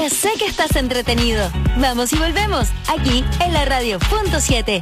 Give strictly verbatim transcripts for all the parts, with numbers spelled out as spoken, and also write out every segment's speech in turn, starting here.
Ya sé que estás entretenido. Vamos y volvemos, aquí en la radio punto siete.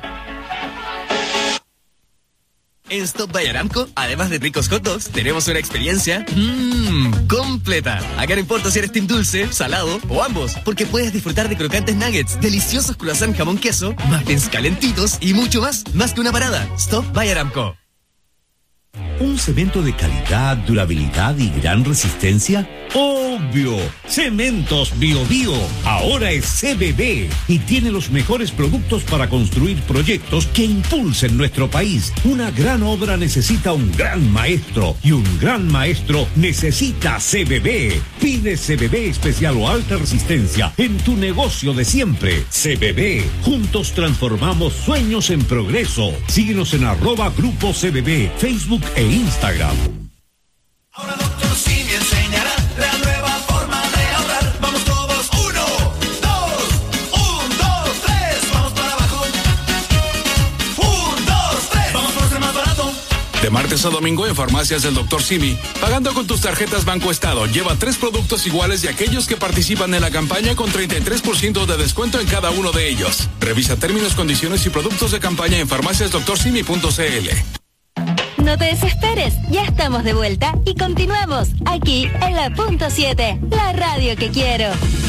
En Stop by Aramco, además de ricos hot dogs, tenemos una experiencia mmm, completa. Acá no importa si eres team dulce, salado o ambos, porque puedes disfrutar de crocantes nuggets, deliciosos croissant jamón queso, muffins calentitos y mucho más, más que una parada. Stop by Aramco. ¿Un cemento de calidad, durabilidad y gran resistencia? ¡Obvio! Cementos Bio Bio ahora es C B B y tiene los mejores productos para construir proyectos que impulsen nuestro país. Una gran obra necesita un gran maestro y un gran maestro necesita C B B. Pide C B B especial o alta resistencia en tu negocio de siempre. C B B. Juntos transformamos sueños en progreso. Síguenos en arroba Grupo C B B, Facebook e Instagram. Ahora doctor Simi enseñará la nueva forma de ahorrar. Vamos todos, uno, dos, un, dos, tres, vamos para abajo. Un, dos, tres, vamos por ser más barato. De martes a domingo en Farmacias del doctor Simi, pagando con tus tarjetas Banco Estado, lleva tres productos iguales de aquellos que participan en la campaña con treinta y tres por ciento de descuento en cada uno de ellos. Revisa términos, condiciones y productos de campaña en farmacias doctor simi punto c l. No te desesperes, ya estamos de vuelta y continuamos aquí en la punto siete, la radio que quiero.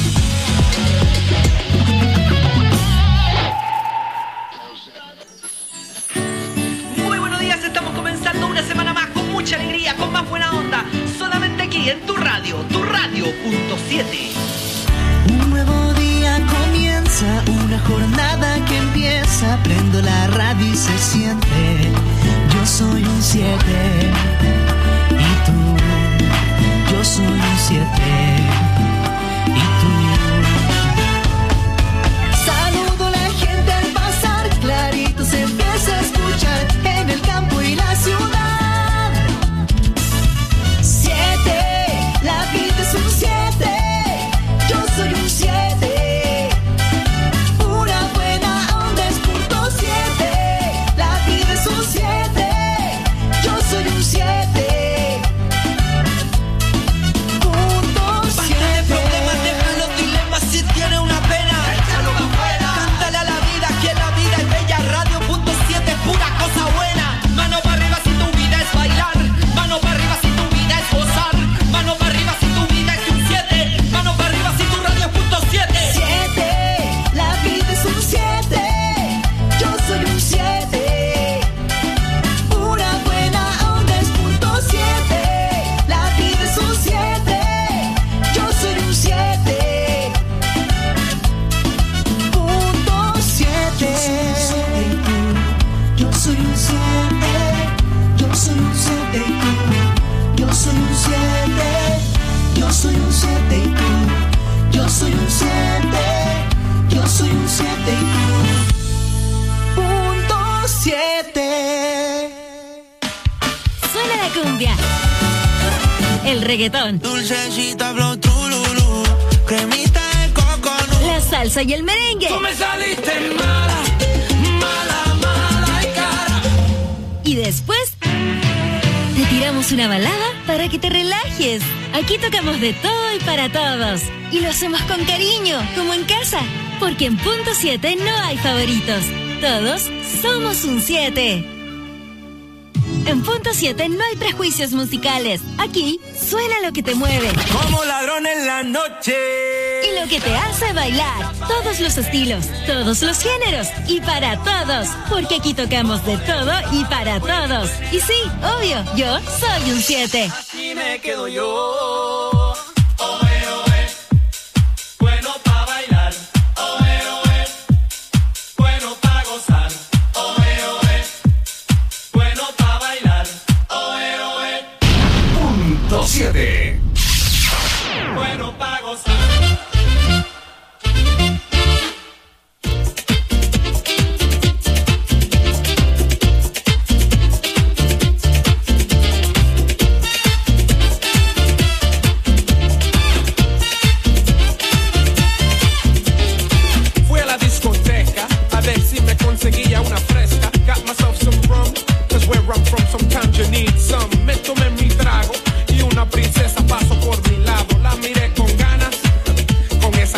Muy buenos días, estamos comenzando una semana más con mucha alegría, con más buena onda, solamente aquí en tu radio, tu radio punto siete. Un nuevo día comienza, una jornada que empieza, prendo la radio y se siente. Yo soy un siete y tú, yo soy un siete y tú. Saludo a la gente al pasar, clarito se empieza a escuchar en el campo y la ciudad. Siete, la vida es un siete, yo soy un siete. Pura buena onda es punto siete, la vida es un siete. Soy un siete punto siete. Basta de problemas, deja los dilemas. Si tiene una pena, échalo para afuera. Cántale a la vida, que la vida es bella. Radio punto siete es pura cosa buena. Mano para arriba si tu vida es bailar. Mano para arriba si tu vida es gozar. Mano para arriba si tu vida es un siete. Mano para arriba si tu radio es punto siete. Siete, la vida es un siete. Yo soy un siete. Yo soy un siete y tú, yo soy un siete, yo soy un siete y tú, punto siete. Suena la cumbia, el reggaetón, Dulcecita, flow, trululú, cremita de coconut, la salsa y el merengue. Tú me saliste mala, mala, mala y cara. Y después te tiramos una balada para que te relajes. Aquí tocamos de todo y para todos. Y lo hacemos con cariño, como en casa. Porque en punto siete no hay favoritos. Todos somos un siete. En punto siete no hay prejuicios musicales. Aquí suena lo que te mueve. Como ladrón en la noche. Y lo que te hace bailar. Todos los estilos, todos los géneros. Y para todos. Porque aquí tocamos de todo y para todos. Y sí, obvio, yo soy un siete. Así me quedo yo. Oe, oe. Bueno pa' bailar. Oe, oe. Bueno pa' gozar. Oe, oe. Bueno pa' bailar. Oe, oe. Punto siete. Bueno pa' gozar. Conseguía una fresca, got myself some rum, cause where I'm from sometimes you need some. Me tomé mi trago y una princesa pasó por mi lado. La miré con ganas, con esa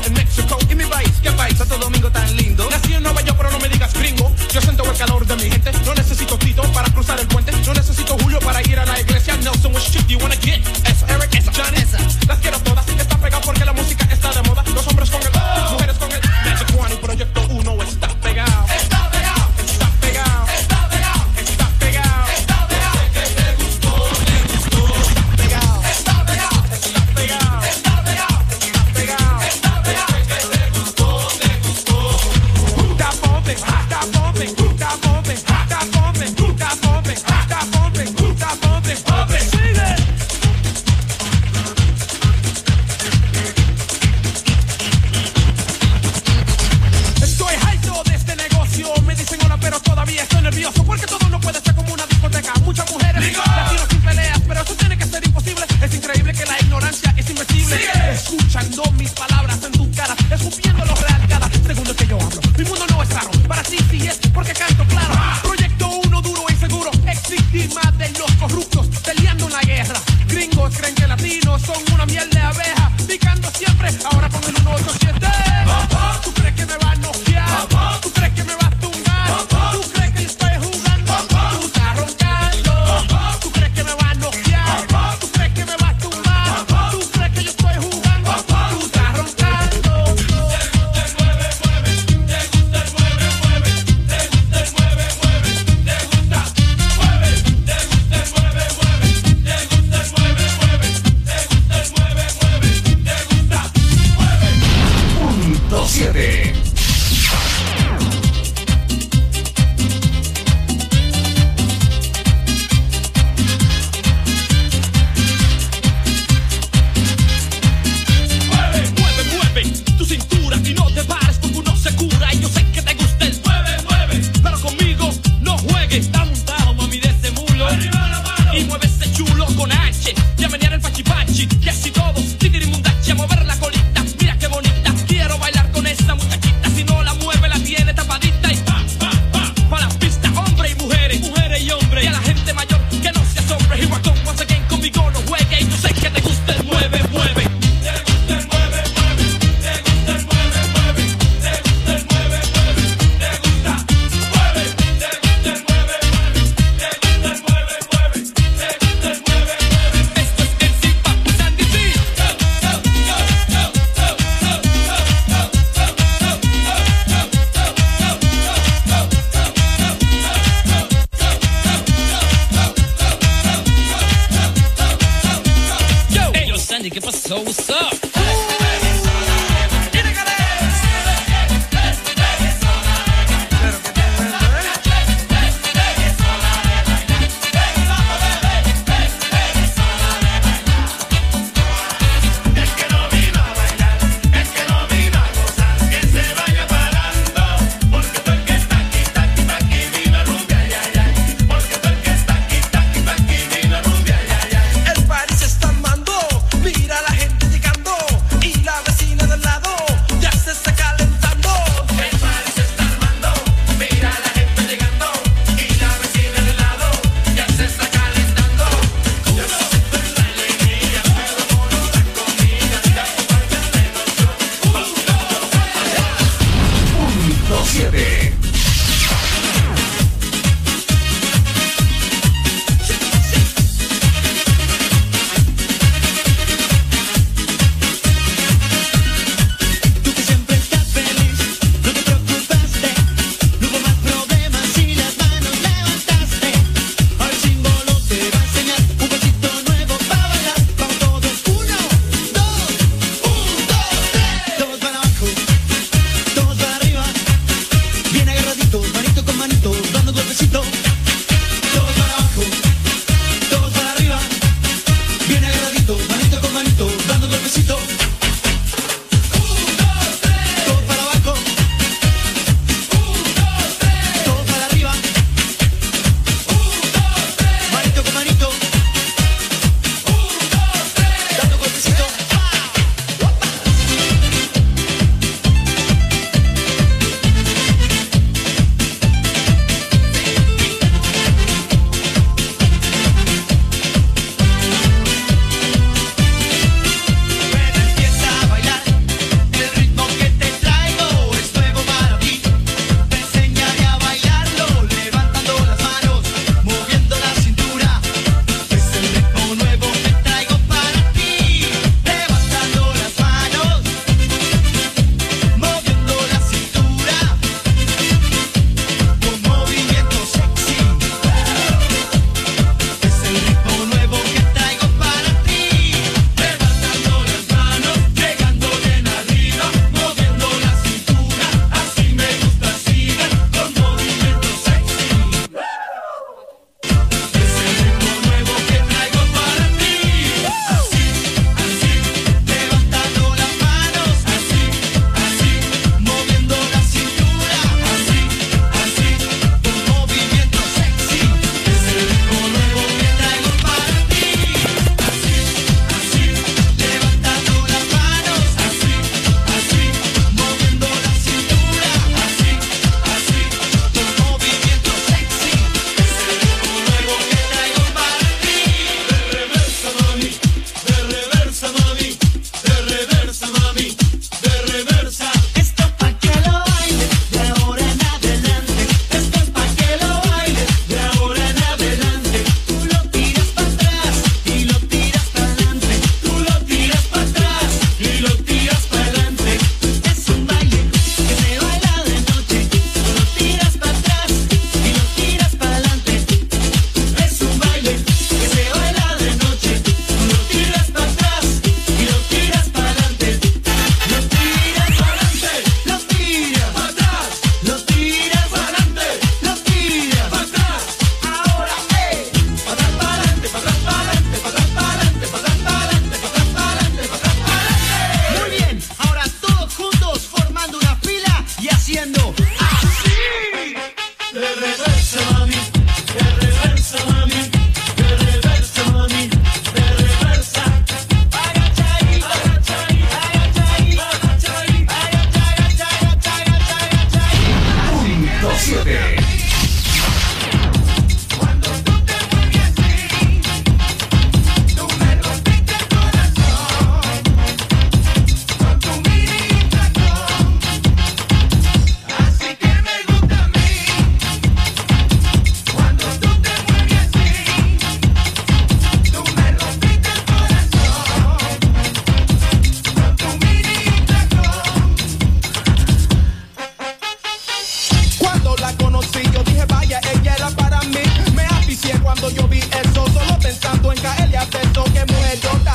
en México. Y mi país, ¿qué país? Santo Domingo tan lindo. Nací en Nueva York, pero no me digas gringo. Yo siento el calor de mi gente. No necesito Tito para cruzar el puente. No necesito Julio para ir a la iglesia. Nelson, which chick do you wanna get? Esa, Eric, esa, Johnny, esa. Las quiero todas. Está pegado porque la música está de moda. Los hombres con el, oh. mujeres con el. Magic One y Proyecto Uno está pegado. Está pegado. Está pegado. Está pegado. Está pegado. Está pegado. Que te gustó, te gustó. Está pegado. Está pegado. Está pegado. Está pegado. Está pegado. Está pegado. Que te gustó, te gustó. Está bumping. Está bumping. Está bumping. Está bumping. Está bumping. Está bumping. Está bumping. Bumping. Sigue. Estoy harto de este negocio. Me dicen hola, pero todavía estoy nervioso. Porque todo no puede ser como una discoteca. Muchas mujeres, latinos sin peleas, pero eso tiene que ser imposible. Es increíble que la ignorancia es invencible. Sigue. Escuchando mis palabras en tu cara, escupiendo lo real cada segundo que yo hablo. Mi mundo no es raro, para ti sí es porque canto claro. Proyecto Uno duro y seguro, ex víctima de los corruptos, peleando en la guerra. Gringos creen que latinos son una miel de abeja, picando siempre, ahora con el uno ocho siete. ¿Tú crees que me va a noquear? ¿Tú crees que me va a tumbar? ¿Tú crees que yo estoy jugando? Tú estás roncando. ¿Tú crees que me va a noquear? ¿Tú crees que me va a tumbar? ¿Tú crees que yo estoy jugando? Tú estás roncando. Te gusta el mueve, mueve. Te gusta el mueve, mueve. Te gusta el mueve, mueve. Te gusta, mueve. Te gusta el mueve, mueve. Te gusta el mueve, mueve. Te gusta el mueve, mueve. Te gusta, mueve.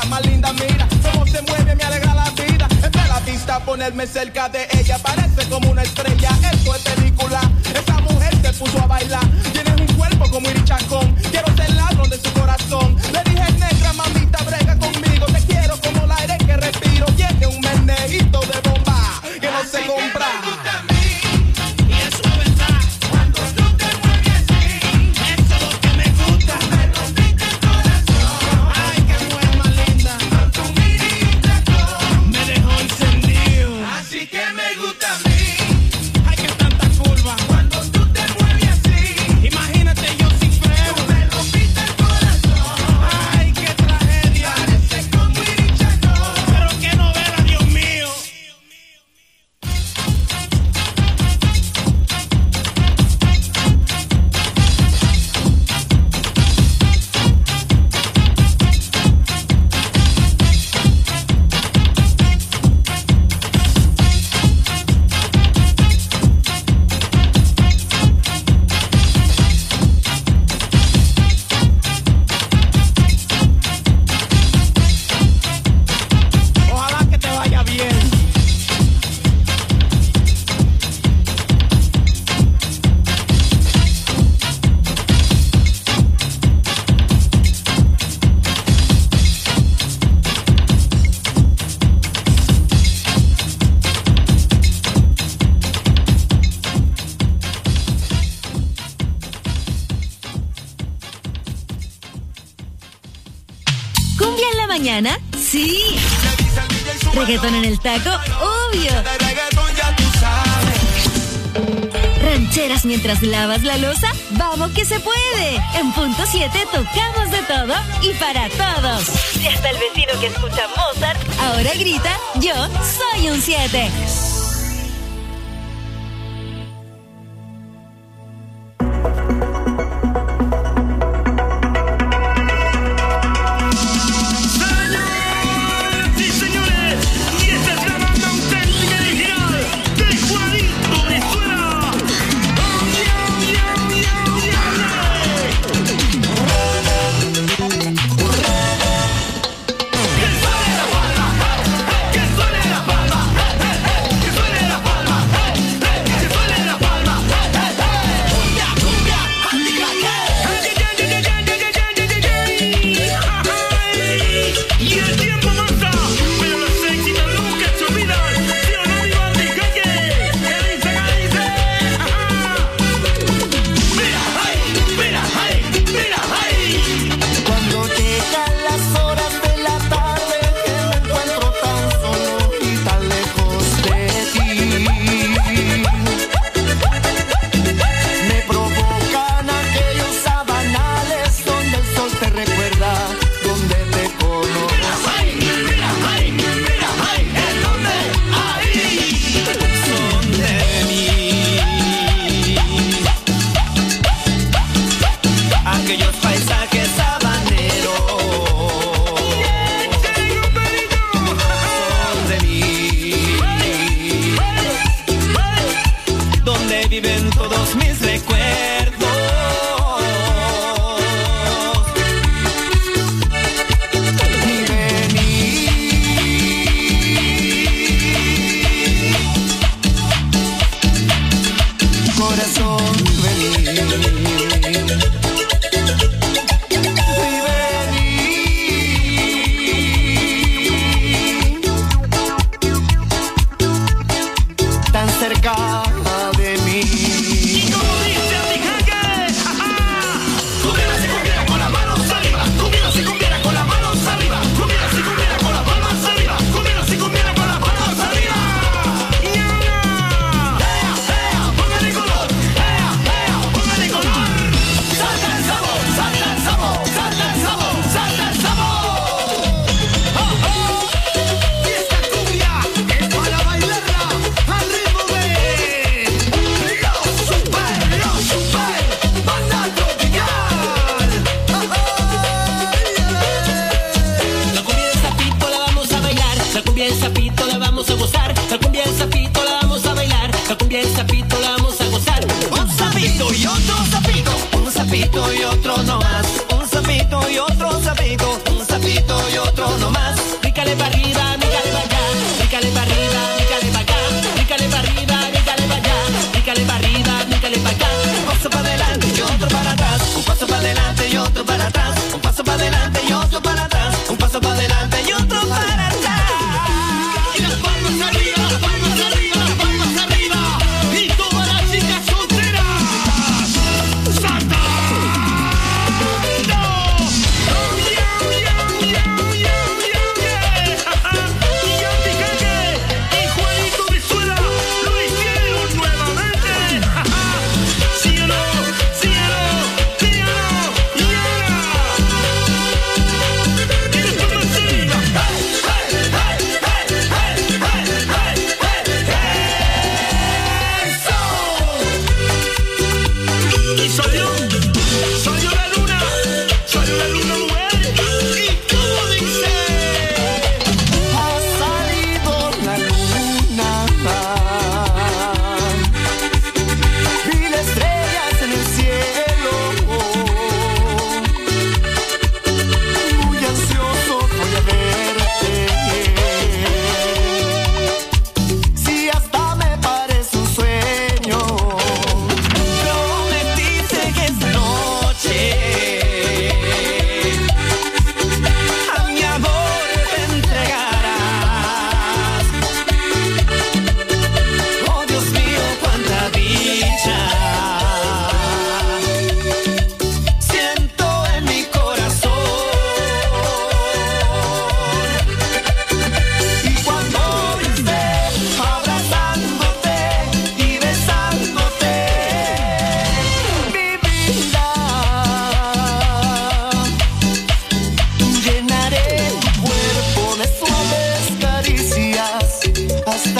la más linda, mira cómo se mueve, me alegra la vida. Entre la vista, ponerme cerca de ella, parece como una estrella. Esto es película, esa mujer se puso a bailar. Tienes un cuerpo como Iri Chacón, quiero ser ladrón de su corazón. Le dije, negra, mamita, brega conmigo, te quiero como el aire que respiro. Tiene un menejito de bomba que no se compra. mañana? Sí. Reggaetón en el taco, obvio. Rancheras mientras lavas la loza, vamos que se puede. En punto siete tocamos de todo y para todos. Y hasta el vecino que escucha Mozart ahora grita, yo soy un siete. Que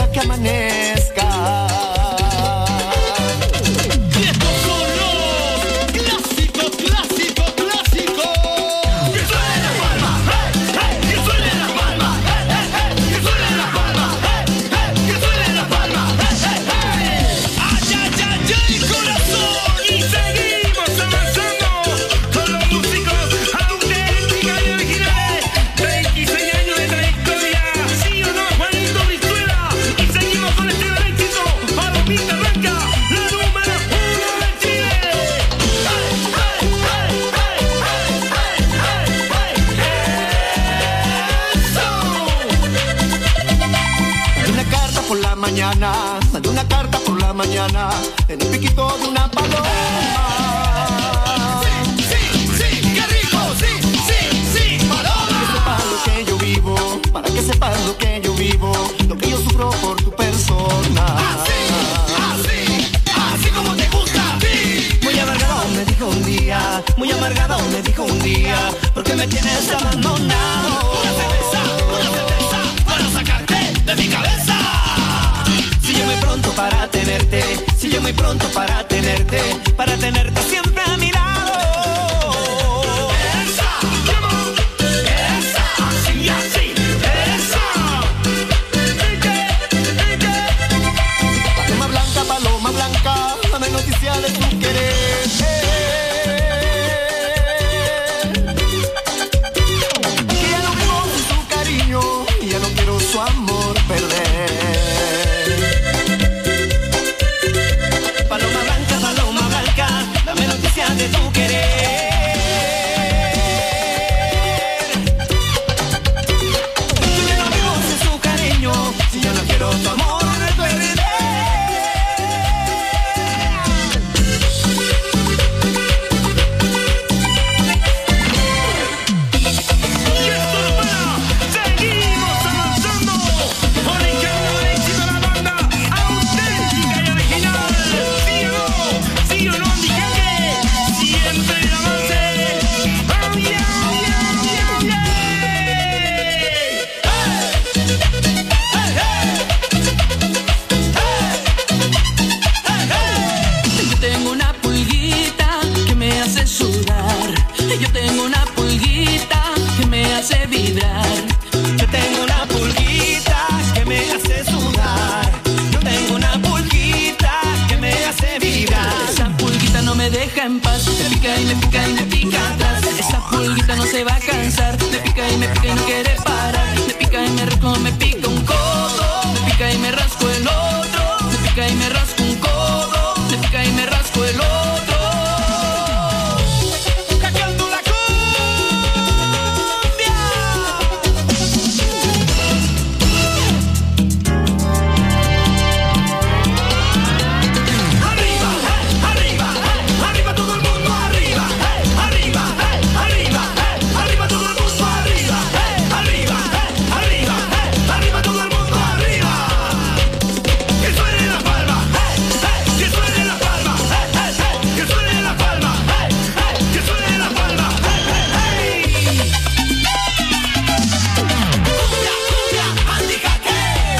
hasta que amanezca. Y estos son los clásicos, clásicos, clásicos. Que suene la palma, hey, hey, que suene la palma, hey, hey, hey, que suene la palma, hey, hey, que suene la palma, hey, hey, hey. Ay, ay, ay, ay, corazón. Y seguimos avanzando con los músicos auténticos y originales. veintiséis años de trayectoria, sí o no, Juanito Brizuela. Y seguimos con este gran éxito. Palomita Blanca, la número uno de Chile. Hey, hey, hey, hey, hey, hey, hey, eso. Mandé una carta por la mañana, mandé una carta por la mañana, en el piquito de una paloma. Sí, sí, sí, qué rico, sí, sí, sí, paloma. Para que sepas lo que yo vivo, para que sepas lo que yo vivo, lo que yo sufro por tu persona. Así, así, así como te gusta a ti. Muy amargado me dijo un día, muy amargado me dijo un día, porque me tienes abandonado. Una cerveza, una cerveza, para sacarte de mi cabeza. Si yo muy pronto para tenerte, si yo muy pronto para tenerte, para tenerte siempre a mi lado. Esa, come on, esa, así, así, esa. Ike, ike. Paloma blanca, paloma blanca, dame noticia de tu querer. Que ya no vivo sin su cariño, y ya no quiero su amor perder. Paloma blanca, paloma blanca, dame noticia de tu querer. Yo ya no vivo sin su cariño, si ya no quiero tu amor perder. Y esto no para, seguimos avanzando con el gran éxito de la banda auténtica y original. Sí o no, sí o no, mi gente, siempre el avance. Oh, yeah, yeah, yeah, yeah. Yo tengo una pulguita que me hace sudar. Yo tengo una pulguita que me hace vibrar. Yo tengo una pulguita que me hace sudar. Yo tengo una pulguita que me hace vibrar. Esa pulguita no me deja en paz. Me pica y me pica y me pica atrás. Esa pulguita no se va a cansar. Me pica y me pica y no quiere parar. Me pica y me rasco, me pica un codo. Me pica y me rasco el otro. Me pica y me rasco un codo. Me pica y me rasco el otro. Cantando la Arriba, hey, arriba, hey, arriba todo el mundo arriba, hey, arriba, hey, arriba, hey, arriba todo el mundo arriba, hey, arriba, hey, arriba, hey, arriba todo el mundo arriba. Que suene la palma, hey, hey, que suene la palma, hey, hey, hey, que suene la palma, hey, hey, que suene la palma, hey, hey, hey. Cumbia, cumbia, andícate.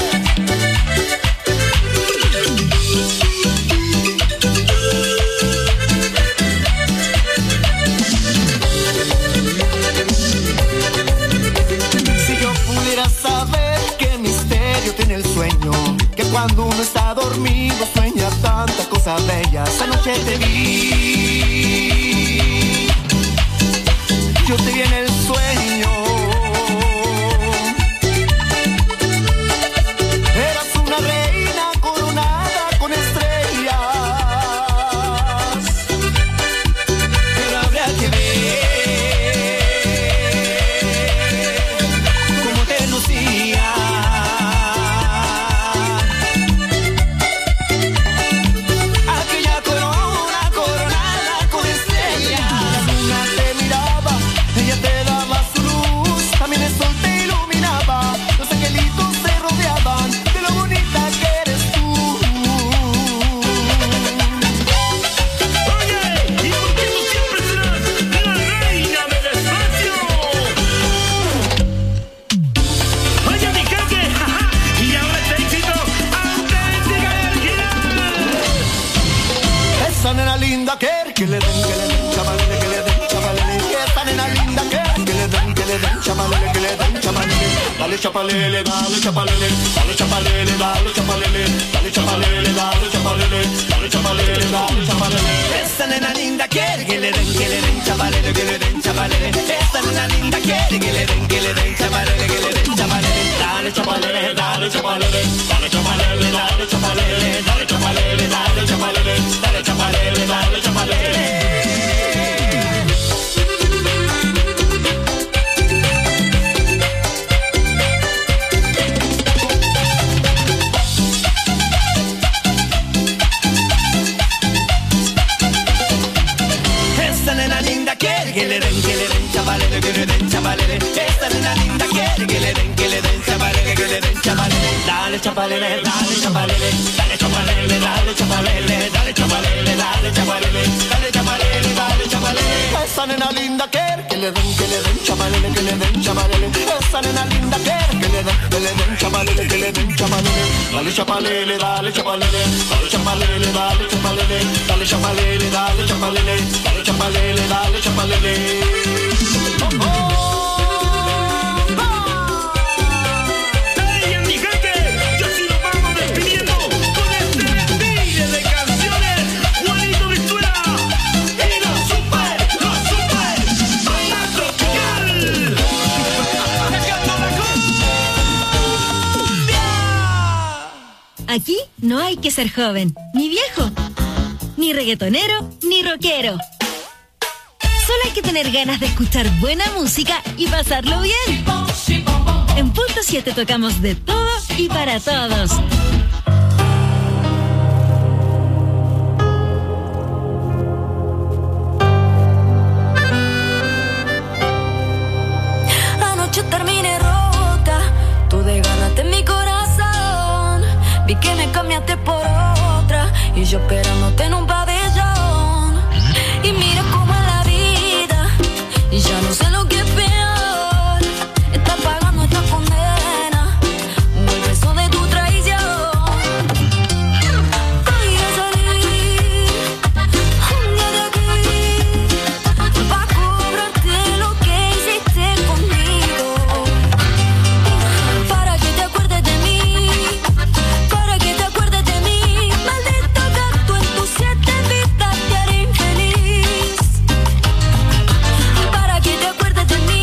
Si yo pudiera saber qué misterio tiene el sueño, que cuando uno está dormido sueña tanta cosa bella. Esa noche te vi, yo te vi en el sueño. Eras una reina coronada con estrellas, pero habría que ver cómo te lucía. Aquella corona coronada con estrellas. La luna te miraba, ella te linda quiere que le den, que le den, chavalele, que le den, chavalele. Esta nena linda quiere que le den, que le den, chavalele, que le den, chavalele. Dale chapalele, dale chapalele, dale chapalele, dale chapalele, dale chapalele, dale chapalele, dale chapalele, dale chapalele. Esta nena linda quiere que le den, que le den, chavalele, que le den, chavalele. Esta nena linda quiere que le den, que le den, chavalele, que le den, chavalele. Dale chapalele, dale chapalele, dale chapalele, dale chapalele, dale chapalele, dale chapalele, dale chapalele, dale chapalele. Que le den, que le den, chavalele, que le den, chavalele. Esta nena linda quiere que le den, que le den, chavalele, que le den, chavalele. Dale chapalele, dale chapalele, dale chapalele, dale chapalele, dale chapalele, dale chapalele, dale chapalele, dale chapalele. Esta nena linda quiere que le den, que le den, chavalele, que le den, chavalele. Esta nena linda quiere que le den, que le den, chavalele, que le den, chavalele. Dale chapalele, dale chapalele, dale chapalele, dale chapalele, dale chapalele, dale chapalele, dale chapalele, dale chapalele. Oh, oh. Hey, mi gente, yo sí nos vamos despidiendo con este desfile de canciones. Juanito Ventura y los super, los super, banda tropical. Sacando la cumbia. Aquí no hay que ser joven, ni viejo, ni reggaetonero, ni rockero. Solo hay que tener ganas de escuchar buena música y pasarlo bien. En Punto siete tocamos de todo y para todos. Anoche terminé rota, tú desgarraste mi corazón. Vi que me cambiaste por otra y yo esperándote en un pabellón. Y mira cómo en la vida, y ya no sé lo que es peor. Está pagando esta condena, un el beso de tu traición. Voy a salir un día de aquí pa' cobrarte lo que hiciste conmigo. Para que te acuerdes de mí, para que te acuerdes de mí. Maldito gato, en tus siete vidas te haré infeliz. Para que te acuerdes de mí.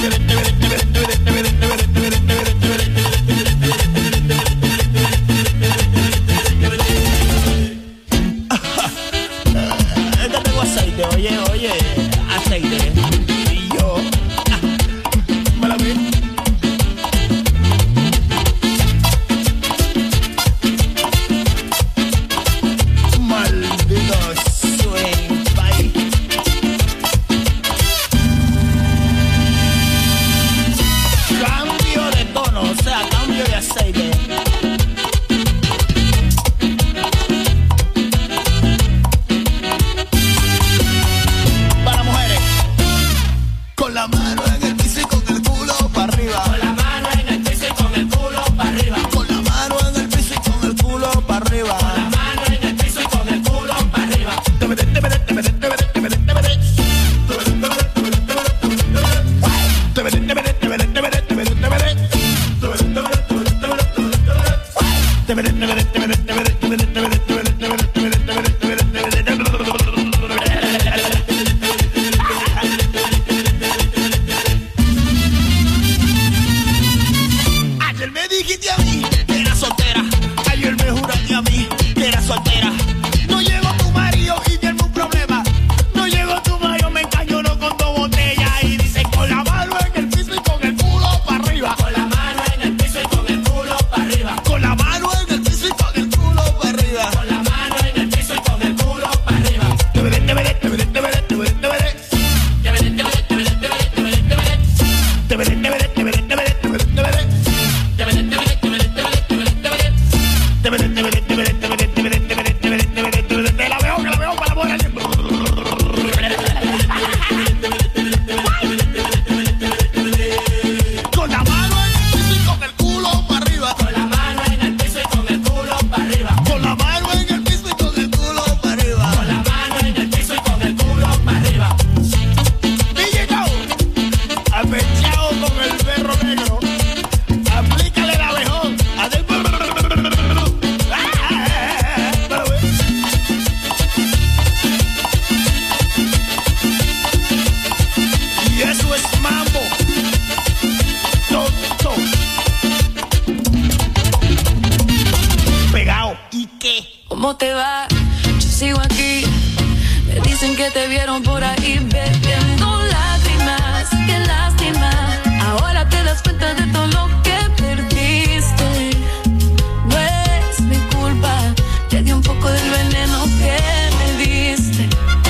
te va? Yo sigo aquí. Me dicen que te vieron por ahí bebiendo lágrimas. Qué lástima. Ahora te das cuenta de todo lo que perdiste. No es mi culpa. Te di un poco del veneno que me diste.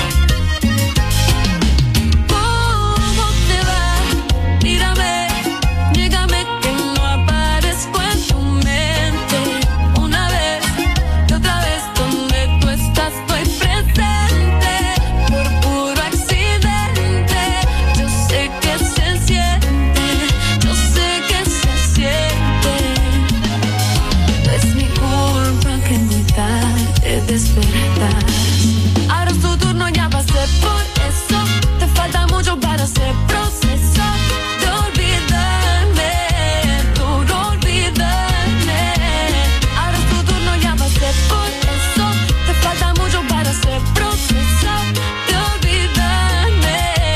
¿Cómo te va? Mírame, llégame que no aparezco en tu mente. Una vez y otra vez donde tú estás estoy presente. Por puro accidente. Yo sé que se siente. Yo sé que se siente. No es mi culpa que muy tarde despertar. Ahora es tu turno, ya pasé por eso. Te falta mucho para hacer proceso de olvidarme, duro olvidarme. Ahora es tu turno, ya pasé por eso. Te falta mucho para hacer proceso de olvidarme.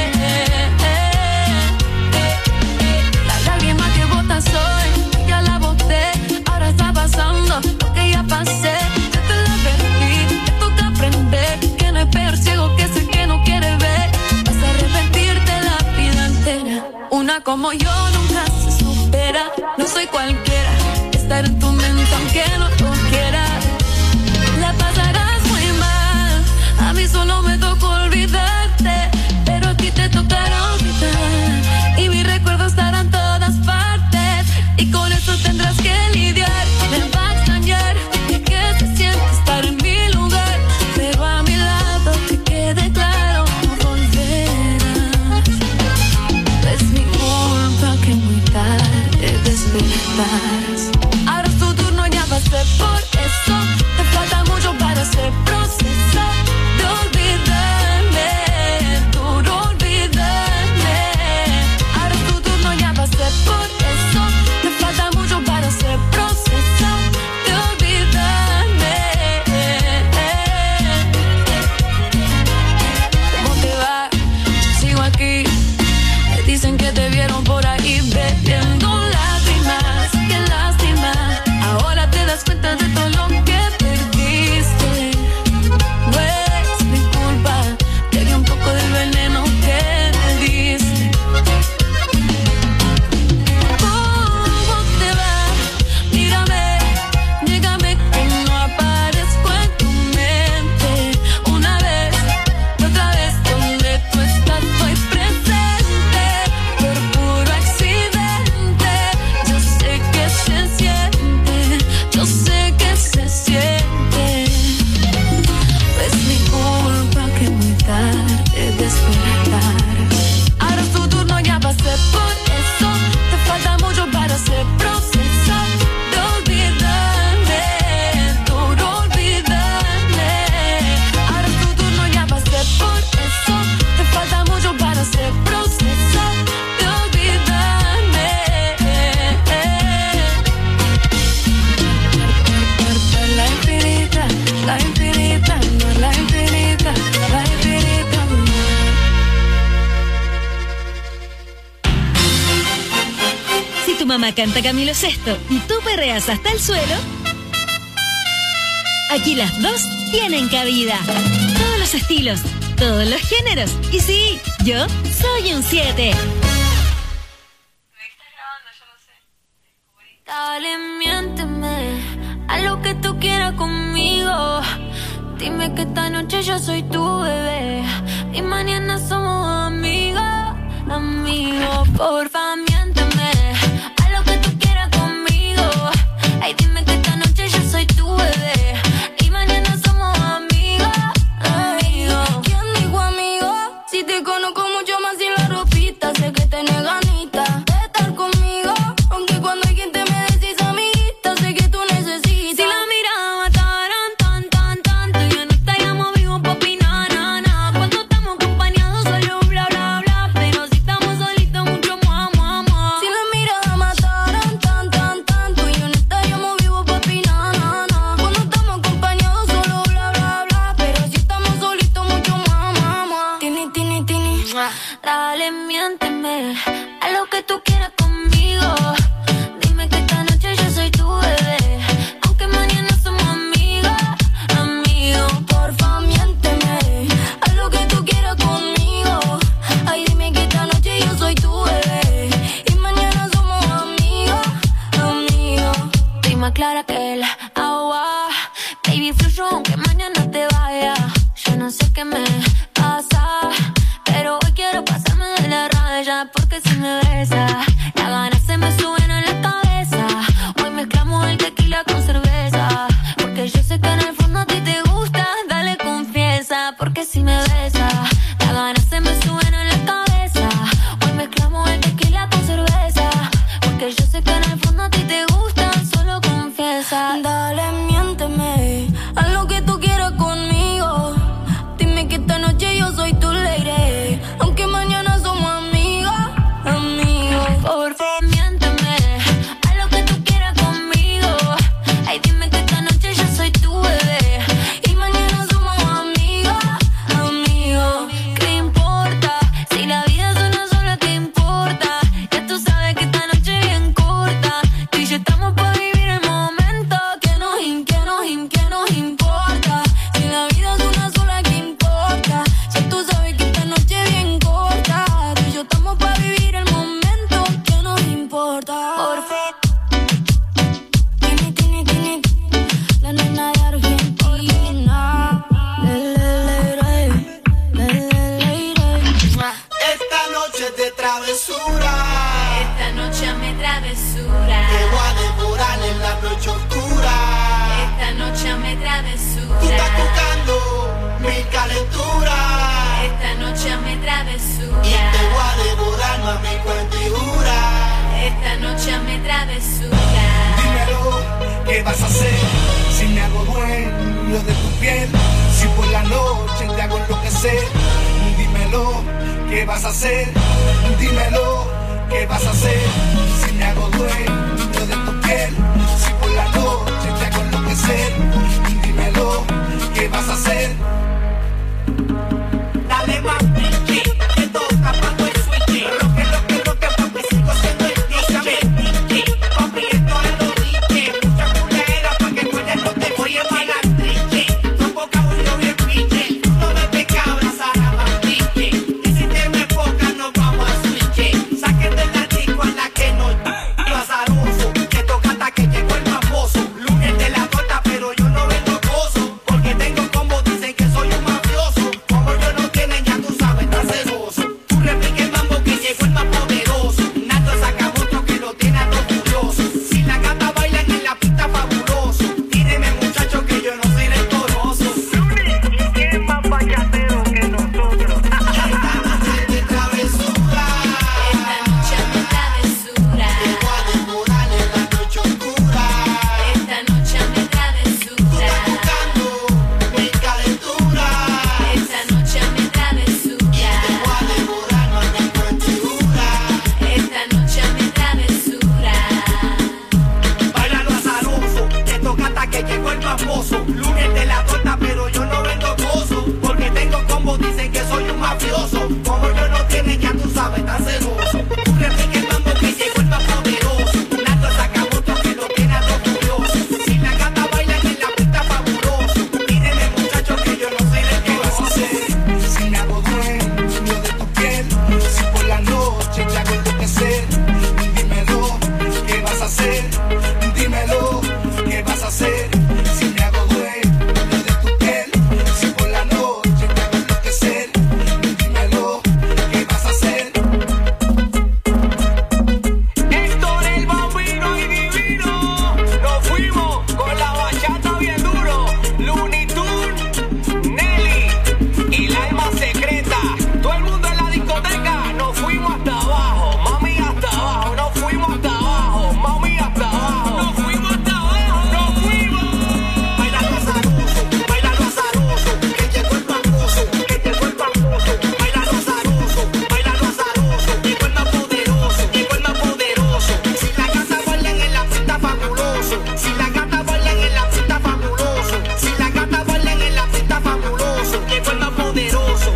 La lágrima que botas hoy, ya la boté. Ahora está pasando lo que ya pasé. Yo te la advertí, te toca aprender que no hay peor ciego que ese que no quiere ver. Vas a arrepentirte la vida entera. Una como yo nunca se supera. No soy cualquiera, estar en tu mente aunque no lo quiera. La pasarás muy mal, a mí solo me tocó olvidarte, pero a ti te tocará olvidar. Y mi recuerdo estará en todas partes, y con eso tendrás que lidiar. Me va a extrañar que se siente estar en mi lugar, pero a mi lado que quede claro, no volverás. No es mi culpa que muy tarde despertarás. Ahora es tu turno, ya pasé por eso. Te falta mucho para hacer proceso de olvidarme, duro olvidarme. Ahora es tu turno, ya pasé por eso. Te falta mucho para hacer proceso de olvidarme. ¿Cómo te va? Yo sigo aquí. Me dicen que te vieron por ahí bebiendo lágrimas. Qué lástima. Ahora te das cuenta de todo lo que perdiste. No es mi culpa. Te di un poco del veneno que me diste. ¿Cómo te va? Mírame, llégame que no aparezco en tu mente. Una vez y otra vez donde tú estás estoy presente. Por puro accidente. Yo sé que se siente. Yo sé que se siente. No es mi culpa que muy tarde despertar. Ahora es tu turno, ya pasé por eso. Te falta mucho para hacer proceso de olvidarme, duro olvidarme. Ahora es tu turno, ya pasé por eso. Te falta mucho para hacer proceso de olvidarme. La infinita, la infinita, no la infinita, la infinita. Si tu mamá canta Camilo Sesto y tú perreas hasta el suelo, aquí las dos tienen cabida. Todos los estilos, todos los géneros. Y sí, yo soy un siete. Dale, miénteme, haz lo que tú quieras conmigo. Dime que esta noche yo soy tu bebé y mañana somos amigos, amigos. Porfa, miénteme, haz lo que tú quieras conmigo. Ay, dime que esta noche yo soy tu bebé y mañana somos amigos, amigos. ¿Quién dijo amigo? Si te conozco mucho más sin la ropita, sé que tenés ganitas de estar conmigo, aunque cuando alguien te me decís amiguita, sé que tú necesitas. Si la mirada mataran tan, tan, tan, tú ya no estaríamos vivos pa' opinar, na, na. Cuando estamos acompañados solo bla, bla, bla, pero si estamos solitos mucho más, más, más. Si la mirada mataran tan, tan, tan, tú ya no estaríamos vivos pa' opinar, na, na. Cuando estamos acompañados solo bla, bla, bla, pero si estamos solitos mucho más, más, más. Tini, tini, tini, dale, miénteme, haz lo que tú quieras conmigo. Dime que esta noche yo soy tu bebé, aunque mañana somos amigos, amigos. besa. Las ganas se me suben a la cabeza. Hoy mezclamos el tequila con cerveza. Porque yo sé que en el fondo a ti te gusta, solo confiesa. Dale, miénteme, haz lo que tú quieras conmigo. Dime que esta noche yo soy tu lady. Aunque mañana somos amigos, amigos. Por favor, miénteme, haz lo que tú quieras conmigo. Ay, dime que esta noche yo soy tu bebé. Y mañana somos amigos, amigos. ¿Qué importa? Si la vida es una sola, ¿qué importa? Ya tú sabes que esta noche es bien corta. Tú y yo estamos para vivir el momento. Que nos, in- que nos, in- que nos importa. Si la vida es una sola, ¿qué importa? Ya tú sabes que esta noche es bien corta. Tú y yo estamos para vivir el momento. Que nos importa. Por favor. Tini, tini, tini, la nena de Argentina. Le, le, le, le, le, le, le, le. Esta noche es de travesura. Esta noche me travesura. Te voy a devorar en la noche oscura. Esta noche me travesura. Tú estás buscando mi calentura. Esta noche me travesura. Y te voy a devorar, mami, cuenta y jura. Esta noche me travesura. Dímelo, ¿qué vas a hacer? Si me hago dueño de tu piel, si por la noche te hago enloquecer. Dímelo, ¿qué vas a hacer? Dímelo, ¿qué vas a hacer? Si me hago dueño de tu piel, si por la noche te hago enloquecer. Dímelo, ¿qué vas a hacer? Dale más, pinche, que toca cuando el switch. Roque, roque, roque, porque sigo siendo el D J. Papi, esto es lo dije. Mucha culera pa' que tú no te voy a pagar triche. Son poca uno bien pinche. No me te cabras a la bandiche. Y si te me poca nos vamos a switch. Saquen de la disco a la que no. Lo azaroso, que toca hasta que llegó el famoso. Lunes de la torta, pero yo no vendo gozo. Porque tengo como dicen que soy un mafioso. Como yo no tienen, ya tú sabes, está celoso. Tú repique el mambo que llegó el más poderoso. Nato saca otro que lo tiene a todo furioso. Si la gata bailan en la pista fabuloso. Tíreme muchacho que yo no soy retoroso. Lunes, ¿quién es más vallatero que nosotros? De travesura. Esta noche me travesura. Te voy a devorar en la noche oscura. Esta noche me travesura. Buscando mi calentura. Esta noche me travesura. Te voy a devorar, mami, cuenta y jura. Esta noche me travesura. Baila lo azaroso, te toca hasta que llegó el famoso. Lunes de la torta, pero yo no vendo gozo. Porque tengo combo, dicen que soy un mafioso. Como yo no tienen, ya tú sabes, está celoso. Tú repique el mambo que llegó el más poderoso. Nato saca otro que lo tiene a todo furioso. Si la gata bailan en la pista fabuloso. Mírenme muchachos que yo no soy de qué vas a hacer. Si me hago dueño de tu piel, si por la noche te hago enloquecer. Dímelo, ¿qué vas a hacer? Dímelo, ¿qué vas a hacer? Si me hago dueño de tu piel, si por la noche te hago enloquecer. Dímelo, ¿qué vas a hacer? Héctor el Bambino y Divino, nos fuimos con la bachata bien duro. Looney Tunes, Nelly y la alma secreta. Todo el mundo en la discoteca, nos fuimos hasta abajo, mami hasta abajo, nos fuimos hasta abajo, mami hasta abajo, nos fuimos hasta abajo, nos fuimos. Baila lo azaroso, baila lo azaroso, que llegó el famoso, que llegó el famoso. Baila lo azaroso, baila lo azaroso, llegó el más poderoso, llegó el más poderoso. Si la gata bailan en la pista fabuloso, si la gata bailan en la pista fabuloso, si la gata bailan en la pista fabuloso, llegó el más poderoso.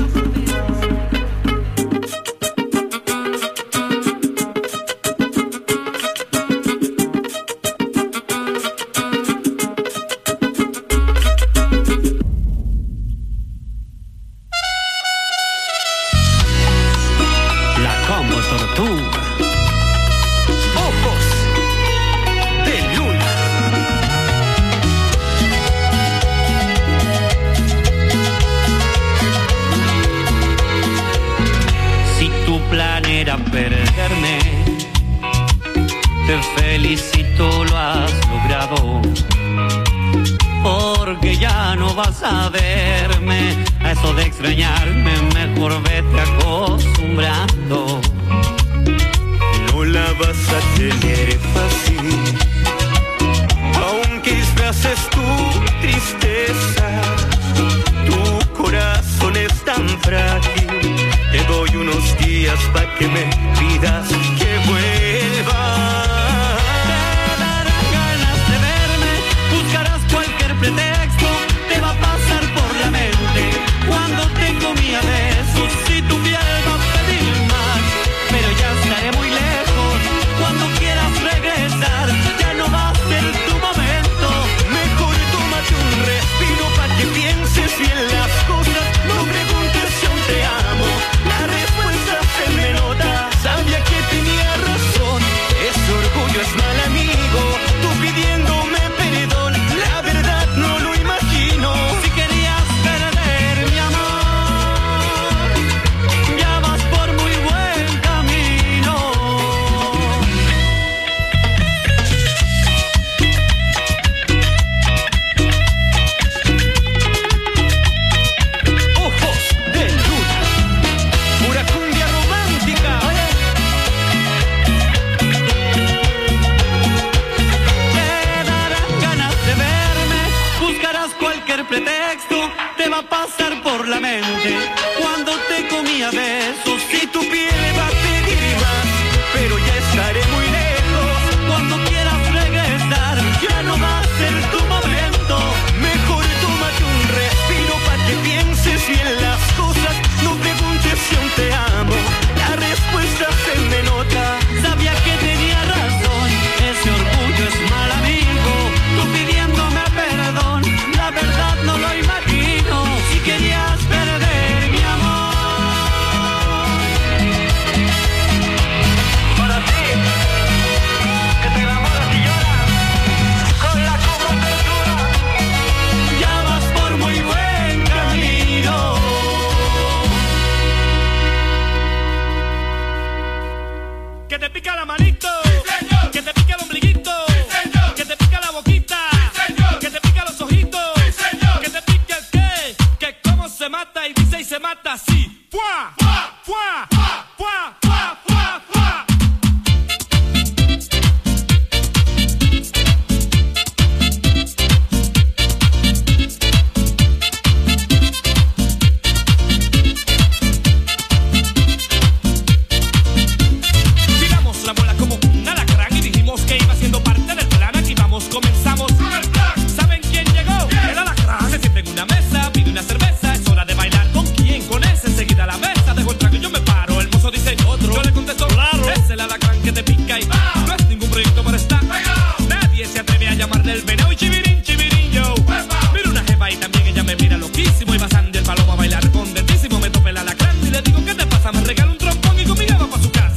La Combo Tortuga. Ojos de luna. Si tu plan era perderme, te felicito, lo has logrado. Porque ya no no vas a verme. A eso de extrañarme mejor vete acostumbrando. No la vas a tener fácil, aunque disfraces tu tristeza. Tu corazón es tan frágil, te doy unos días para que me pidas que vuelva. Te darán ganas de verme, buscarás cualquier pretexto, te va a pasar por la mente cuando te comí a besos. Si tu piel va a pedir más, pero ya estaré muy lejos. Cuando quieras regresar, ya no va a ser tu momento. Mejor tómate un respiro para que pienses bien las cosas. No preguntes si aún te amo, la respuesta se me nota. Sabía que tenía razón, ese orgullo es mal amigo. Tú pidiéndome perdón, la verdad no lo imagino. Si querías perder mi amor, ya vas por muy buen camino. Ojos de luna, pura cumbia romántica. Te darán ganas de verme, buscarás cualquier pretexto, te va a pasar por la mente cuando te comí a besos. Si tu piel va a pedir más, pero ya estaré muy lejos. Cuando quieras regresar, ya no va a ser tu momento. Mejor tómate un respiro para que pienses bien las cosas. No preguntes si aún te amo, la respuesta se me nota. Sabía que tenía razón, ese orgullo es mal amigo. Tú pidiéndome perdón, la verdad no lo imagino. Si querías perder mi amor, para ti, que te enamoras y lloras con la copa apertura, ya vas por muy buen camino. Que te pica la manito, que te pica el ombliguito, que te pica la boquita, que te pica los ojitos, que te pica el qué, que cómo se mata y dice y se mata así. ¡Pua! ¡Pua! ¡Pua! ¡Pua! ¡Pua! ¡Pua! ¡Pua! Tiramos la bola como un alacrán y dijimos que iba siendo parte del plan. Aquí vamos, comenzamos. ¿Saben quién llegó? El alacrán. Se siente en una mesa, pide una cerveza. Es hora de bailar. ¿Con quién? Con ese. Enseguida la mesa. Dejo el trago y yo me paro. El mozo dice otro. Yo le contesto, claro. Es el alacrán que te pica y va. No es ningún proyecto para estar. Nadie se atreve a llamarle el veneno. Y chivirín, chivirín, yo. Mira una jeva y también ella me mira loquísimo. Y va Sandy el palomo a bailar contentísimo. Me tope el alacrán y le digo, ¿qué te pasa? Me regala un trompón y conmigo va para su casa.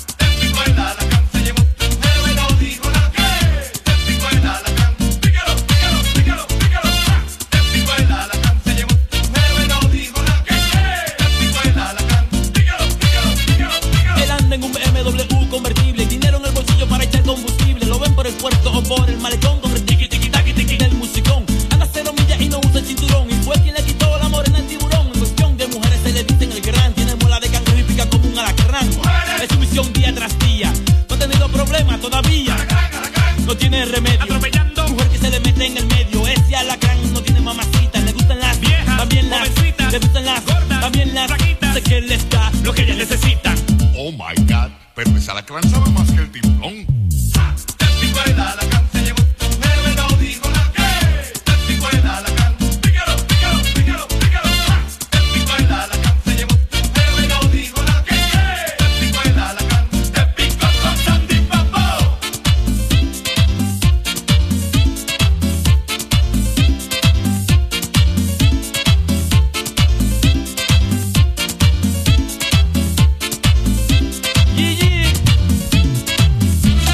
Él anda en un B M W convertible, dinero en el bolsillo para echar combustible. Lo ven por el puerto o por el malecón con el tiqui tiqui taqui tiqui del musicón. Anda cero millas y no usa el cinturón. Y fue quien le quitó la morena al tiburón. En cuestión de mujeres se le dicen el gran. Tiene muela de cangrejo y pica como un alacrán. Es su misión día tras día. No ha tenido problemas todavía. No tiene remedio. Atropellando. Mujer que se le mete en el medio. Ese alacrán no tiene mamacita. Le gustan las Viejas, también las jovencitas, le gustan las gordas, también las flaquitas. sé que les da Lo que ellas necesitan. Oh my God, pero ese alacrán sabe más que el tiburón. Te pico el alacrán, se llevó tu mujer, no dijo nada que. Te pico el alacrán, pícalo, pícalo, pícalo, pícalo. Te pico el alacrán, se llevó tu mujer, no dijo nada que. Te pico el alacrán, te pico con Sandy Papo. Gigi.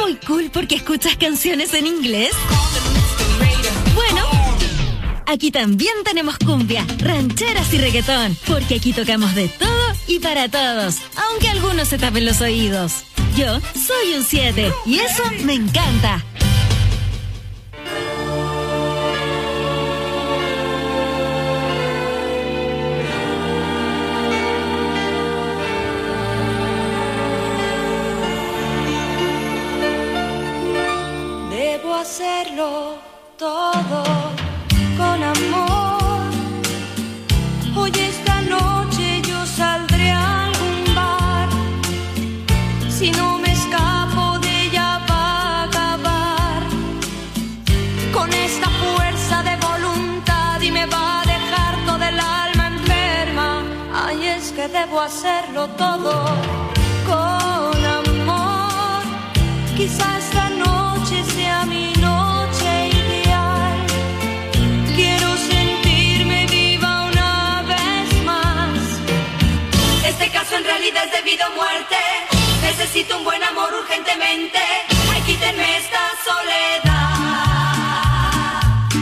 muy cool porque escuchas canciones en inglés? Bueno, aquí también tenemos cumbia, rancheras y reggaetón, porque aquí tocamos de todo y para todos, aunque algunos se tapen los oídos. Yo soy un siete y eso me encanta. Debo hacerlo todo con amor. Hoy esta noche yo saldré a algún bar. Si no me escapo de ella va a acabar con esta fuerza de voluntad y me va a dejar toda el alma enferma. Ay, es que debo hacerlo todo con amor. Quizá esta noche sea mi noche ideal. Quiero sentirme viva una vez más. Este caso en realidad es debido a muerte. Necesito un buen amor urgentemente. Ay, quítenme esta soledad.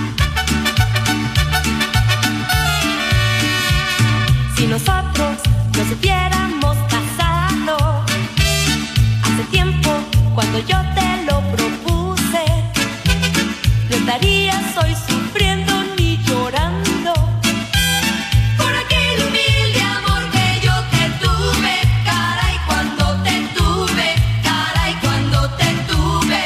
Si nosotros nos hubiéramos casado hace tiempo, cuando yo te lo propuse, no estarías hoy sufriendo ni llorando por aquel humilde amor que yo te tuve. Caray, cuando te tuve, caray, cuando te tuve.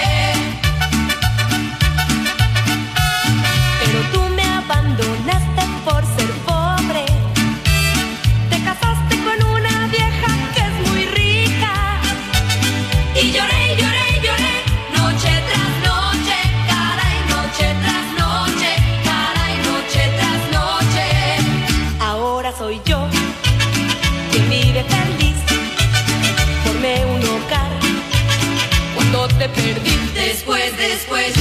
Pero tú me abandonaste por ser pobre. Te casaste con una vieja que es muy rica. Y lloré, lloré, lloré, noche tras noche, caray, noche tras noche, caray, noche tras noche. Ahora soy yo quien vive feliz, formé un hogar cuando te perdí. Después, después